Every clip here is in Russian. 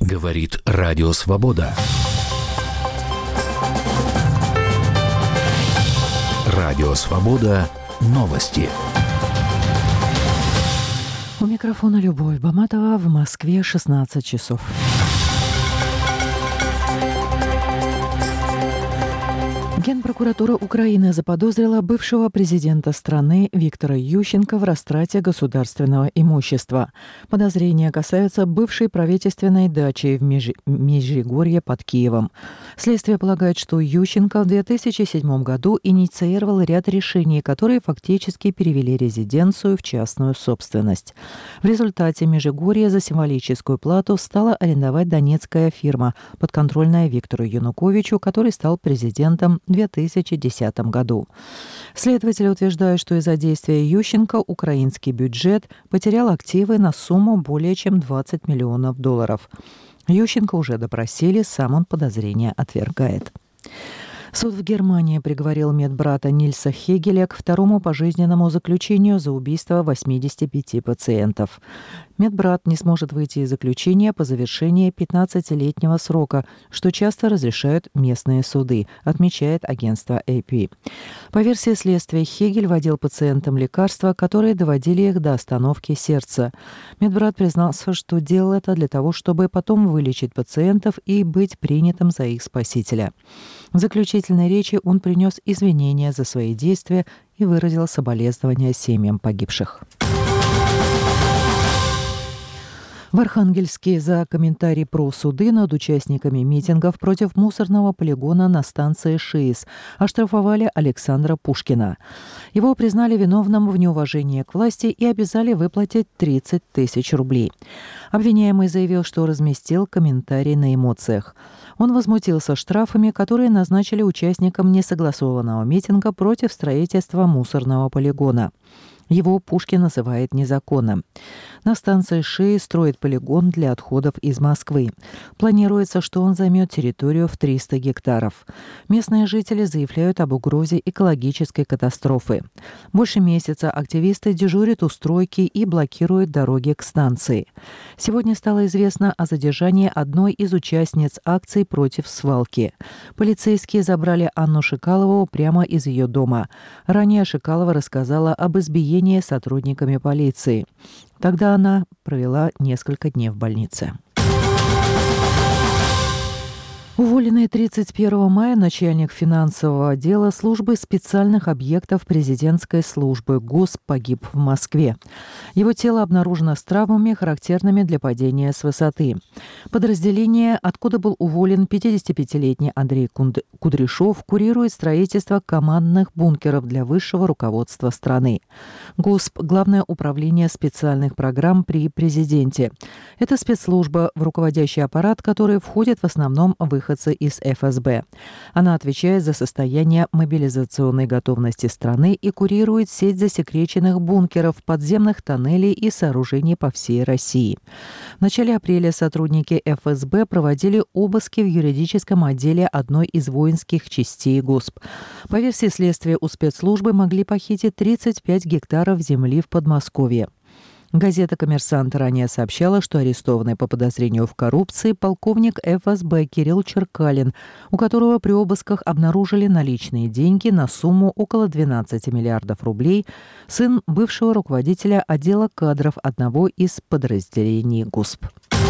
Говорит Радио Свобода. Радио Свобода. Новости. У микрофона Любовь Баматова. В Москве 16 часов. Генпрокуратура Украины заподозрила бывшего президента страны Виктора Ющенко в растрате государственного имущества. Подозрения касаются бывшей правительственной дачи в Межигорье под Киевом. Следствие полагает, что Ющенко в 2007 году инициировал ряд решений, которые фактически перевели резиденцию в частную собственность. В результате Межигорье за символическую плату стала арендовать донецкая фирма, подконтрольная Виктору Януковичу, который стал президентом в 2010 году. Следователи утверждают, что из-за действия Ющенко украинский бюджет потерял активы на сумму более чем $20 миллионов. Ющенко уже допросили, сам он подозрения отвергает. Суд в Германии приговорил медбрата Нильса Хегеля к второму пожизненному заключению за убийство 85 пациентов. Медбрат не сможет выйти из заключения по завершении 15-летнего срока, что часто разрешают местные суды, отмечает агентство AP. По версии следствия, Хегель вводил пациентам лекарства, которые доводили их до остановки сердца. Медбрат признался, что делал это для того, чтобы потом вылечить пациентов и быть принятым за их спасителя. В заключительной речи он принес извинения за свои действия и выразил соболезнования семьям погибших. В Архангельске за комментарий про суды над участниками митингов против мусорного полигона на станции ШИС оштрафовали Александра Пушкина. Его признали виновным в неуважении к власти и обязали выплатить 30 тысяч рублей. Обвиняемый заявил, что разместил комментарий на эмоциях. Он возмутился штрафами, которые назначили участникам несогласованного митинга против строительства мусорного полигона. Его Пушкин называет незаконным. На станции ШИИ строит полигон для отходов из Москвы. Планируется, что он займет территорию в 300 гектаров. Местные жители заявляют об угрозе экологической катастрофы. Больше месяца активисты дежурят у стройки и блокируют дороги к станции. Сегодня стало известно о задержании одной из участниц акций против свалки. Полицейские забрали Анну Шикалову прямо из ее дома. Ранее Шикалова рассказала об избиении сотрудниками полиции. Тогда она провела несколько дней в больнице. Уволенный 31 мая начальник финансового отдела службы специальных объектов президентской службы ГОСП погиб в Москве. Его тело обнаружено с травмами, характерными для падения с высоты. Подразделение, откуда был уволен 55-летний Андрей Кудряшов, курирует строительство командных бункеров для высшего руководства страны. ГОСП – Главное управление специальных программ при президенте. Это спецслужба, в руководящий аппарат которой входит в основном выходцы из ФСБ. Она отвечает за состояние мобилизационной готовности страны и курирует сеть засекреченных бункеров, подземных тоннелей и сооружений по всей России. В начале апреля сотрудники ФСБ проводили обыски в юридическом отделе одной из воинских частей ГОСП. По версии следствия, у спецслужбы могли похитить 35 гектаров земли в Подмосковье. Газета «Коммерсант» ранее сообщала, что арестованный по подозрению в коррупции полковник ФСБ Кирилл Черкалин, у которого при обысках обнаружили наличные деньги на сумму около 12 миллиардов рублей, сын бывшего руководителя отдела кадров одного из подразделений ГОСП.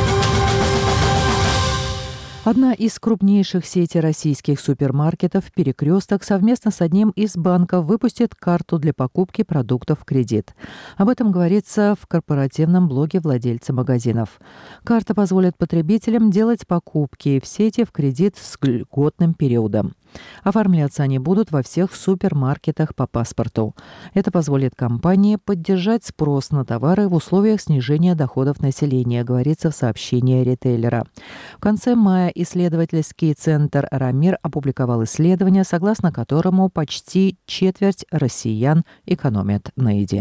Одна из крупнейших сетей российских супермаркетов «Перекресток» совместно с одним из банков выпустит карту для покупки продуктов в кредит. Об этом говорится в корпоративном блоге владельца магазинов. Карта позволит потребителям делать покупки в сети в кредит с льготным периодом. Оформляться они будут во всех супермаркетах по паспорту. Это позволит компании поддержать спрос на товары в условиях снижения доходов населения, говорится в сообщении ритейлера. В конце мая исследовательский центр «Рамир» опубликовал исследование, согласно которому почти четверть россиян экономят на еде.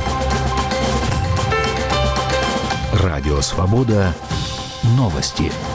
Радио Свобода. Новости.